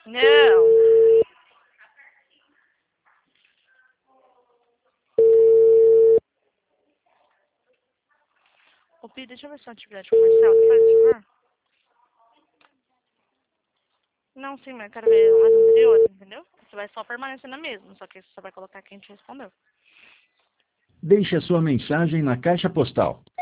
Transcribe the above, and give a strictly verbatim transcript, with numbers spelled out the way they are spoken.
Não. Ô, Pi, deixa eu ver sua atividade comercial, faz favor. Não, sim, mas eu quero ver as anteriores, entendeu? Você vai só permanecer na mesma, só que você vai colocar quem te respondeu. Deixe a sua mensagem na caixa postal